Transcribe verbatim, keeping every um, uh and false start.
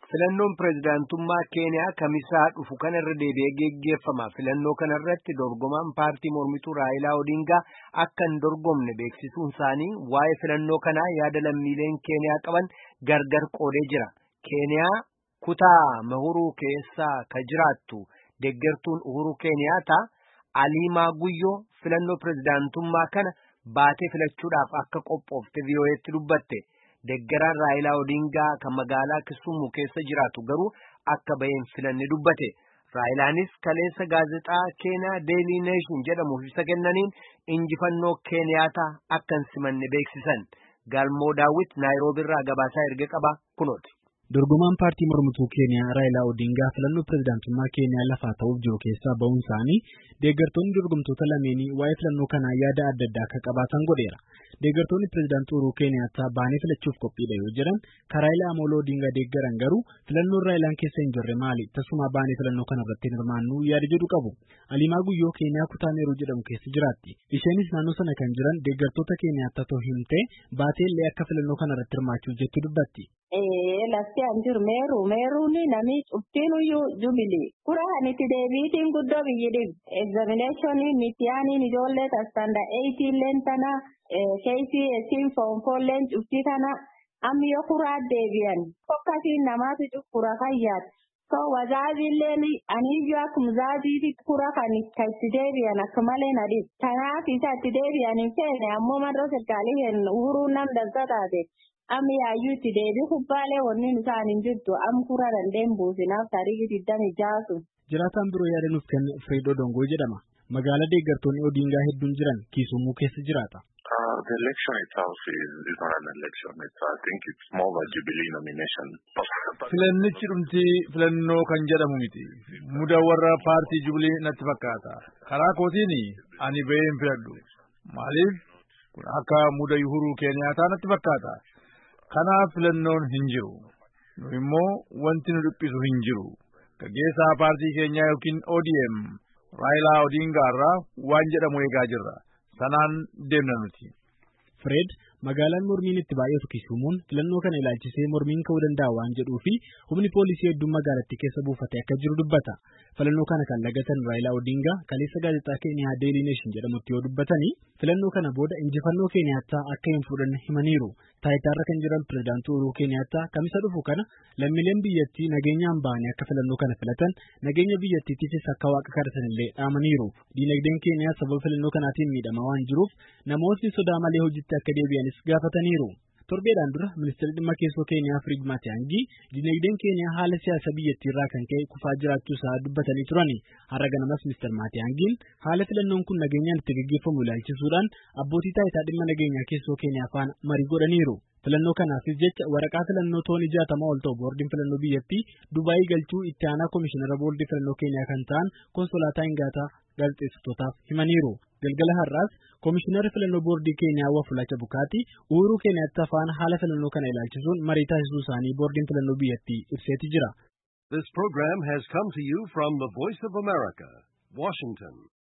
Filannoon pireezidaantummaa Keeniyaa kamisaa dhufu kanarra deebi'ee geggeeffama. Filannoo kanarratti dorgomaan paartii mormituu Raayilaa Odingaa akka hin dorgomne beeksisuun isaanii waa'ee filannoo kanaa yaada lammiileen Keeniyaa qaban gargar qoodee jira. Keeniyaa kutaa Mahuruu keessaa ka jiraattu deeggartuun Uhuru Keeniyaata Aliimaa Guyyoo filannoo pireezidaantummaa kana baatee filachuudhaaf akka qophoofte V O E'tti dubbatte. Deeggaraan Raayilaa Odingaa kan magaalaa Kisumu keessa jiraatu garuu akka baheen filanne dubbate. Raayilaanis kaleessa gaazexaa Keeniyaa Daily Nation jedhamuuf ibsa kennaniin injifannoo Keeniyaata akka hin simanne beeksisan. Galmoo Daawit Naayiroobii irraa gabaasaa erga qaba kunooti. Dorgomaan paartii mormituu Keeniyaa Raayilaa Odingaa filannoo pireezidaantummaa Keeniyaa lafaa ta'uuf jiru keessaa ba'uun isaanii deeggartoonni dorgomtoota lameenii waa'ee filannoo kanaa yaada adda addaa akka qabaatan godheera. Deeggartoonni pireezidaantii Uhuru Keeniyaattaa baanee filachuuf qophiidha yoo jedhan kan Raayilaa Amoloo Odingaa deeggaran garuu filannoon Raayilaan keessa hin jirre maali tasuma baanee filannoo kana irratti hirmaannu yaada jedhu qabu. Aliimaa Guyyoo Keeniyaa kutaa Meeruu jedhamu keessa jiraatti. Isheenis naannoo sana kan jiran deeggartoota Keeniyaattaa ta'uu himtee baatee illee akka filannoo kana irratti hirmaachuuf jettu dubbatti. Eh, lafti anjir meeru meeruni nami cuftiinu jubilee kuraan itti deebiitiin guddoo biyyidhib examination mitiyaanin ijoollee tastanda eighteen leen tana K C S in form four leen cuftii tana ammi yoo kuraa deebi'an fokkasiin namaatu cufura fayyaat so wazaabiilleen aniyyoo akkuma zaabiitti kura kan itti deebi'an akka malee nadhib kanaaf isa itti deebi'an hin feene ammoo madda sirkaalii hin uhuruu nam dansa taate. Ami ayyuutti deebii kubbaalee wanni isaan hin jirtu am kura dandeen buusinaaf tarii digdami jaasu. Jiraataan biroo yaada nuuf kenne Fred Odongoo jedhama. Magaalaa deeggartoonni Odingaa hedduun jiran Kisumuu keessa jiraata. The election itself is, is not an election. It's, I think it's more of a Jubilee nomination. Filannichi dhumti filannoo kan jedhamu miti. Muda warra paartii Jubilee natti fakkaata. Karaa kootiini ani ba'ee hin filadhu. Maaliif? Kun akka muda Uhuru Keeniyaataa natti fakkaata. Kanaaf filannoon hin jiru. Nu immoo wanti nu dhiphisu hin jiru. Gaggeessaa paartii keenyaa yookiin O D M Raayilaa Odingaa irraa waan jedhamu eegaa jirra. Sanaan deemna nuti. Fred magaalaan mormiin itti baay'atu Kisumuun filannoo kana ilaalchisee mormiin ka'uu danda'a waan jedhuu fi humni poolisii hedduun magaalattii keessa buufatee akka jiru dubbata. Filannoo kana kan lagatan Raayilaa Odingaa kaleessa gaazexaa Keeniyaa Daily Nation jedhamutti yoo dubbatanii filannoo kana booda injifannoo Keeniyaattaa akka hin fudhanne himaniiru. Taayitaarra kan jiran pireezidaantii Uhuru Keeniyaattaa kamisa dhufu kana lammiileen biyyattii nageenyaan ba'anii akka filannoo kana filatan nageenya biyyattiittis akka waaqa kadhatan illee dhaamaniiru. Diinagdeen Keeniyaa sababa filannoo kanaatiin miidhamaa waan jiruuf namootni sodaa malee hojiitti akka deebi'anis gaafataniiru. Torbeedhaan dura ministeerri dhimma keessoo Keeniyaa Firiid Maatiyaangii diinagdeen Keeniyaa haala siyaasa biyyattii irraa kan ka'e kufaa jiraachuu isaa dubbatanii turani. Har'a ganamas ministeer Maatiyaangiin haala filannoon kun nageenyaan itti gaggeeffamu ilaalchisuudhaan abbootii taayitaa dhimma nageenyaa keessoo Keeniyaa faana marii godhaniiru. Filannoo kanaafis jecha waraqaa filannoo toonii jaatama ol ta'u boordiin filannoo biyyattii Dubaayii galchuu itti aanaa komishinara boordii filannoo Keeniyaa kan ta'an konsolaataa Ingaataa gaazexeessitootaaf himaniiru. Galgala har'aas komishinara filannoo boordii Keeniyaa Wafulacha Bukaati Uhuru Keeniyaattaa faana haala filannoo kana ilaalchisuun marii taasisuu isaanii boordiin filannoo biyyattii ibseeti jira. This program has come to you from the Voice of America, Washington.